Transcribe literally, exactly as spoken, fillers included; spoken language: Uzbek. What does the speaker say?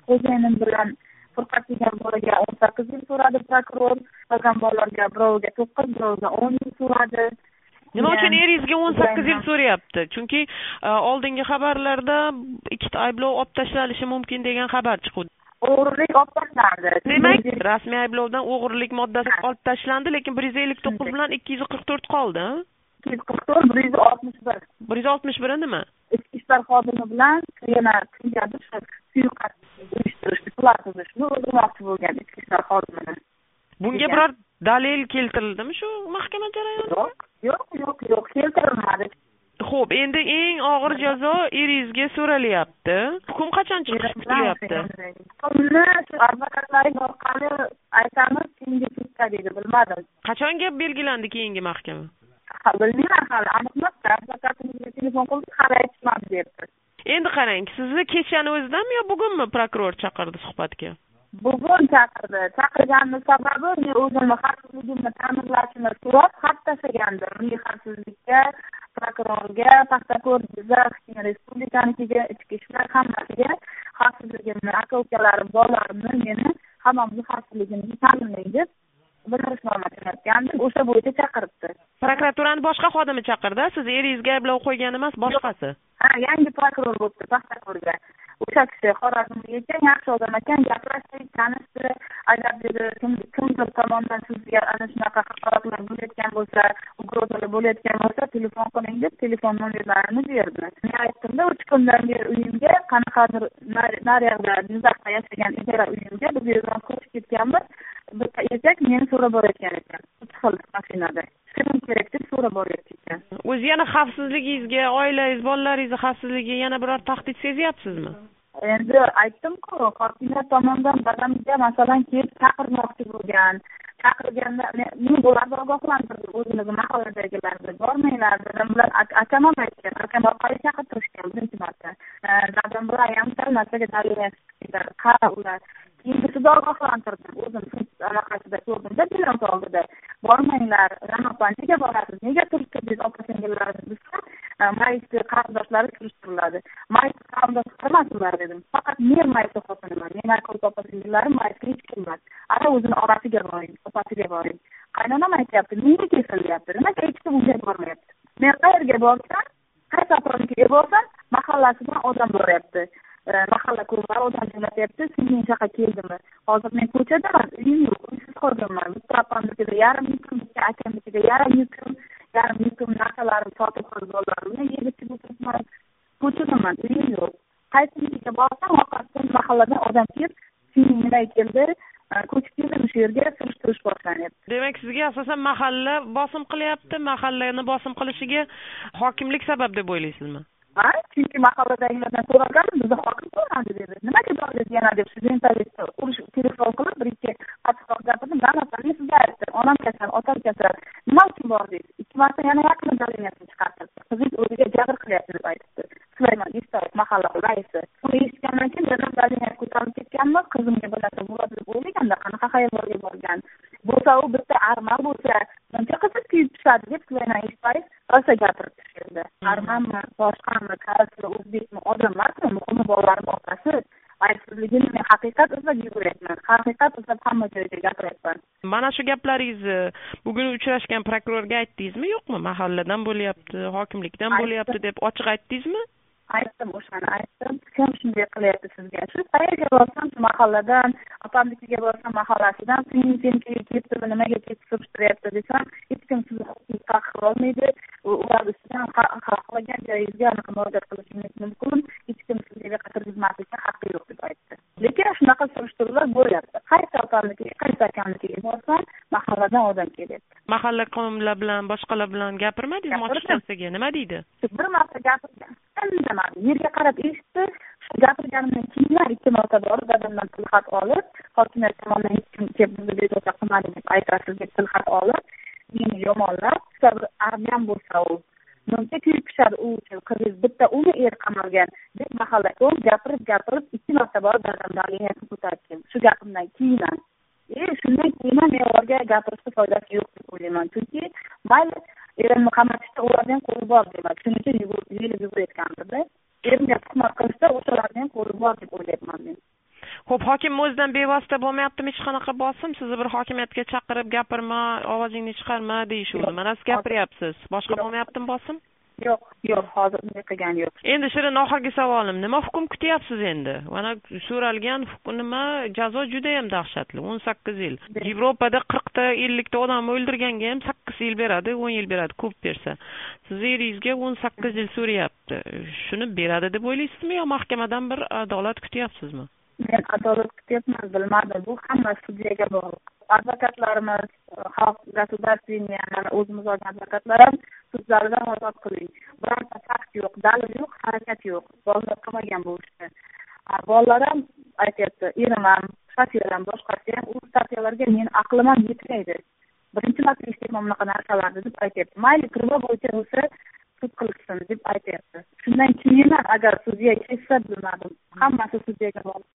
xo'jayinim bilan furqat degan bolaga o'n sakkiz yil so'radi prokuror, qolgan bolalarga biroviga to'qqiz, biroviga o'n yil so'radi. Nima uchun eringizga o'n sakkiz yil so'rayapti? Chunki oldingi xabarlarda ikkita ayblov olib tashlanishi mumkin degan xabar chiqdi. O'g'rilik olib tashlandi. Demak, rasmiy ayblovdan o'g'rilik moddasi olib tashlandi, lekin bir yuz ellik to'qqiz bilan ikki yuz qirq to'rt qoldi. ikki yuz qirq to'rt, bir yuz oltmish bir. bir yuz oltmish bir nima? Ichki ishlar xodimi bilan yana kimgadir shu suiqasd uyushtirishni, pul tuzishni o'ldirmoqchi bo'lgan ichki ishlar xodimini. Bunga biror dalil keltirildimi shu mahkama jarayonida? Yo'q, yo'q, yo'q, yo'q, keltirilmadi. Xo'p, endi eng og'ir jazo eringizga so'ralyapti. Hukm qachon chiqishi kutilyapti? Hukmni advokatlaring orqali aytamiz, keyingi sudda dedi, bilmadim. Qachonga belgilandi keyingi mahkama? Ha, bilmayman hali, aniqmas. Advokatimizga telefon qilib, hali aytishmadi debdi. Endi qarang, sizni kechani o'zidanmi yo bugunmi prokuror chaqirdi suhbatga? Bugun chaqirdi. Chaqirganni sababi men o'zimni xavfsizligimni ta'minlashini so'rab xat tashlagandim. Milliy xavfsizlikka, prokurorga, Paxtakor, Jizzax, Respublikanikiga, ichki ishlar hammasiga xavfsizligimni, aka-ukalarim, bolalarimni meni hammamizni xavfsizligimizni ta'minlang deb bildirishnoma jo'natgandim. O'sha bo'yicha chaqiribdi. Prokuraturani boshqa xodimi chaqirdi, siz eringizga ayblov qo'ygan emas, boshqasi. Ha, yangi prokuror bo'libdi Paxtakorga. O'sha kishi Xorazmga ekan, yaxshi odam ekan, gaplashdik, tanishdi. Agar dedi kimdir tomonidan sizga ana shunaqa haqoratlar bo'layotgan bo'lsa, ugrozalar bo'layotgan bo'lsa, telefon qiling deb telefon nomerlarini berdi. Men aytdim-da, uch kundan beri uyimga, qanaqadir naryoqda Jizzaxda yashagan ijara uyimga biz yerdan ko'chib ketganmiz. Bitta erkak meni so'rab borayotgan ekan. uch xil mashinada. Shirin kerak deb so'rab borayotgan ekan. O'zi yana xavfsizligingizga, oilangiz, bolalaringiz xavfsizligiga yana biror tahdid sezyapsizmi? Endi aytdim-ku, hokimiyat tomonidan dadamga masalan kelib chaqirmoqchi bo'lgan. Chaqirganda men ularni ogohlantirdim, o'zimizni mahalladagilarni bormanglar, dadam bilan akam ham aytgan, akam orqali chaqirtirishgan birinchi marta. Dadam bilan ham sal narsaga dalillar, qara ular. Keyingisida ogohlantirdim, o'zim anaqasida ko'rdimda, bilan oldida. Bormanglar, Ramazonga borasiz, nega turibsiz opa-singillarimiz bizga? Mayitni qarindoshlari surishtiriladi. Mayitni qarindosh qilmasizlar dedim. Faqat men mayitni xotiniman. Men opa-singillarim mayitga hech kimmas. Ana o'zini orasiga boring, opasiga boring. Qaynonam aytyapti, menga kesilyapti. Nimaga hech kim unga bormayapti? Men qayerga borsam, qaysi opamnikiga borsam, mahallasidan odam boryapti. Mahalla klublar odam jo'natyapti, sizning shaqa keldimi? Hozir men ko'chadaman, uyim yo'q, uysiz qolganman. Bitta opamnikida yarim yukim, bitta akamnikida yarim yukim, yarim yukim narsalarim sotib qolib bolalarimni yig'ib o'tiribman. Ko'chadaman, uyim yo'q. Qaysinikiga borsam, orqasidan mahalladan odam kelib, sizning nima keldi? Ko'chib keldim shu yerga, surishtirish boshlanyapti. Demak, sizga asosan mahalla bosim qilyapti, mahallani bosim qilishiga hokimlik sabab deb o'ylaysizmi? Ha, chunki mahalladagilardan so'ragan, bizda hokim so'radi dedi. Nimaga bordingiz yana deb studentlarga urush telefon qilib, bir-ikki qattiqroq gapirdim. Ramazon, men sizga aytdim, onam kasal, otam kasal. Nima uchun bordingiz? Ikki marta yana yaqin daliniyatni chiqartirdi. Qizingiz o'ziga jabr qilyapti deb aytdi. Sulaymon Istoyev mahalla raisi. Uni eshitgandan keyin dadam daliniyat ko'tarib ketganmi, qizimga bo'lasa bo'ladi deb o'ylaganda qanaqa xayollarga borgan. Bo'lsa u bitta arman bo'lsa, buncha qiziq kuyib tushadi deb Sulaymon Istoyev rosa gapirib tushirdi. Armanmi, boshqami, qarasi, o'zbekmi, odam emasmi, muhimi bolalarim otasi. Aybsizligini men haqiqat izlab yuguryapman. Haqiqat izlab hamma joyga gapiryapman. Mana shu gaplaringizni bugun uchrashgan prokurorga aytdingizmi, yo'qmi? Mahalladan bo'lyapti, hokimlikdan bo'lyapti deb ochiq aytdingizmi? Aytdim, o'shani aytdim. Kim shunday qilyapti sizga? Shu qayerga borsam, shu mahalladan, opamnikiga borsam mahallasidan, sening senkiga ketdimi, nimaga ketib surishtiryapti desam, hech kim sizni huquqni taqiq olmaydi. Ular ustidan xohlagan joyingizga aniq murojaat qilishingiz mumkin. Hech kim sizga qatirgizmaslikka haqqi yo'q deb aytdi. Lekin shunaqa surishtiruvlar bo'lyapti. Qaysi opamnikiga, qaysi akamnikiga borsam, mahalladan odam kelyapti. Mahalla qonunlar bilan, boshqalar bilan gapirmadingizmi ochiqchasiga? Nima deydi? Bir marta gapirgan. Indamadi. Yerga qarab eshitdi. Shu gapirganimdan keyin ikki marta borib dadamdan tilxat olib, hokimiyat tomonidan hech kim kelib bizni bezovta qilmadi deb aytasiz deb tilxat olib, meni yomonlab, bir argan bo'lsa u. Muncha kuyib pishadi u uchun qiziz bitta uni er qamalgan deb mahallaga gapirib gapirib ikki marta borib dadamdan liniyasini ko'tarib keldi. Shu gapimdan keyin E, shundan keyin men ularga gapirishga foydasi yo'q deb o'ylayman. Chunki mayli erimni qamatishda ulardan qo'li bor demak. Shuning uchun yugurib yugurayotgandirda. Erimga tuhmat qilishda o'shalardan qo'li bor deb o'ylayman men. Xo'p, hokim o'zidan bevosita bo'lmayaptimi hech qanaqa bosim? Sizni bir hokimiyatga chaqirib gapirma, ovozingni chiqarma deyishuvdi. Mana siz gapiryapsiz. Boshqa bo'lmayaptimi bosim? Yo'q, yo'q, hozir bunday qilgan yo'q. Endi Shirin, oxirgi savolim, nima hukm kutyapsiz endi? Mana so'ralgan hukm nima? Jazo juda ham dahshatli, o'n sakkiz yil. Yevropada qirqta, ellikta odam o'ldirganga ham sakkiz yil beradi, o'n yil beradi, ko'p bersa. Siz eringizga o'n sakkiz yil so'rayapti. Shuni beradi deb o'ylaysizmi yo mahkamadan bir adolat kutyapsizmi? Men adolat kutyapman, bilmadim. Bu hamma sudyaga bog'liq. Advokatlarimiz, xalq государственный, mana o'zimiz olgan advokatlar ham sudlardan ozod qiling. Birorta fakt yo'q, dalil yo'q, harakat yo'q. Bolalar qilmagan bu ishni. Bolalar ham aytyapti, erim ham, shofyor ham, boshqasi ham u statiyalarga men aqlim ham yetmaydi. Birinchi marta eshitaman bunaqa narsalarni deb aytyapti. Mayli, turma bo'yicha bo'lsa sud qilsin deb aytyapti. Shundan keyin agar sudya kelsa, bilmadim. Hammasi sudyaga bog'liq.